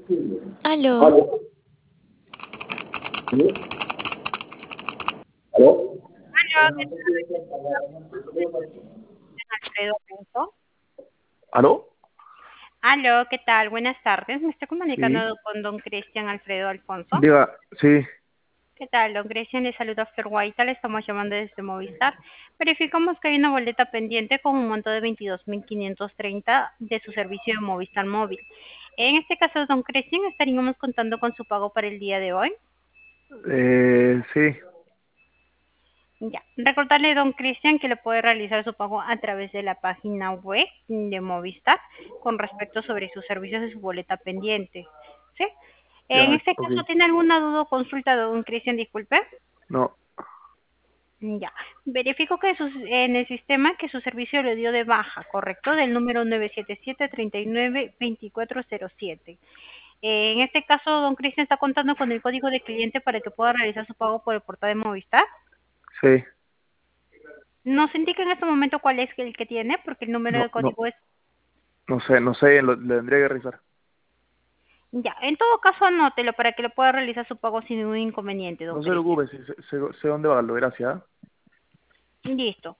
Aló, ¿Aló? ¿Sí? ¿Aló? Aló, ¿qué tal, Alfredo Alfonso? ¿Aló? Aló, ¿qué tal? Buenas tardes. Me estoy Sí. comunicando con don Cristian Alfredo Alfonso. Diga, sí. ¿Qué tal, don Cristian? Le saluda Flor Guaita, le estamos llamando desde Movistar. Verificamos que hay una boleta pendiente con un monto de 22.530 de su servicio de Movistar Móvil. En este caso, don Cristian, estaríamos contando con su pago para el día de hoy. Sí. Ya, recordarle, don Cristian, que le puede realizar su pago a través de la página web de Movistar con respecto sobre sus servicios de su boleta pendiente. ¿Sí? En Ya, este ok. caso, ¿tiene alguna duda o consulta, don Cristian? Disculpe. No. Ya, verifico que en el sistema que su servicio le dio de baja, ¿correcto? Del número 977-39-2407. En este caso, don Cristian está contando con el código de cliente para que pueda realizar su pago por el portal de Movistar. Sí. Nos indica en este momento cuál es el que tiene, porque el número de No, no. código es... No sé, le tendría que revisar. Ya, en todo caso anótelo para que lo pueda realizar su pago sin ningún inconveniente, don No se Cristian. preocupe, sé dónde va, lo gracias. ¿Ah? Listo.